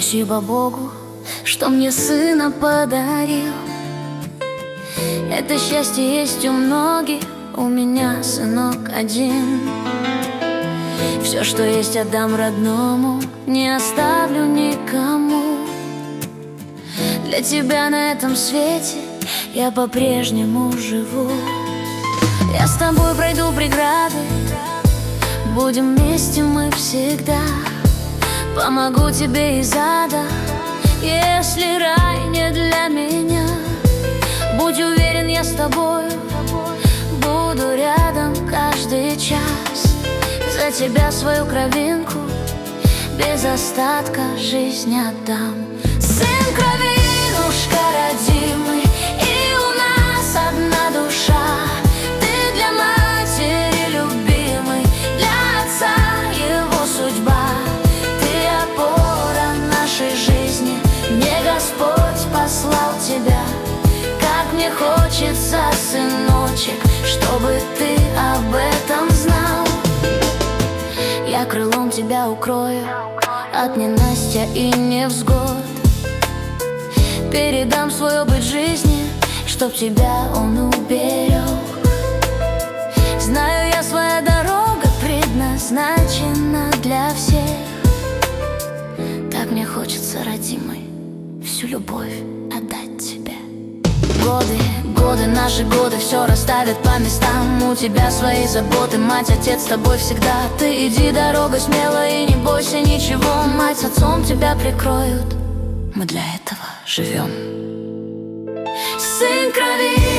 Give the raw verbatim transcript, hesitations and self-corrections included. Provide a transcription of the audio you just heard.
Спасибо Богу, что мне сына подарил. Это счастье есть у многих, у меня сынок один. Все, что есть, отдам родному, не оставлю никому. Для тебя на этом свете я по-прежнему живу. Я с тобой пройду преграды, будем вместе мы всегда. Помогу тебе из ада, если рай не для меня. Будь уверен, я с тобою буду рядом каждый час. За тебя свою кровинку без остатка жизнь отдам. Сын кровинушка родимый, и у нас одна душа. Ты для матери любимый, для отца его судьба. Ты опора нашей жизни, мне Господь послал тебя. Как мне хочется, сыночек, чтобы ты об этом знал. Я крылом тебя укрою от ненастья и невзгод. Передам свой опыт жизни, чтоб тебя он уберег. Знаю я, своя дорога предназначена для всех. Так мне хочется, родимый, всю любовь отдать тебе. Годы, годы, наши годы все расставят по местам. У тебя свои заботы, мать, отец с тобой всегда. Ты иди дорогой смело и не бойся ничего. Мать с отцом тебя прикроют, мы для этого живем. Сын крови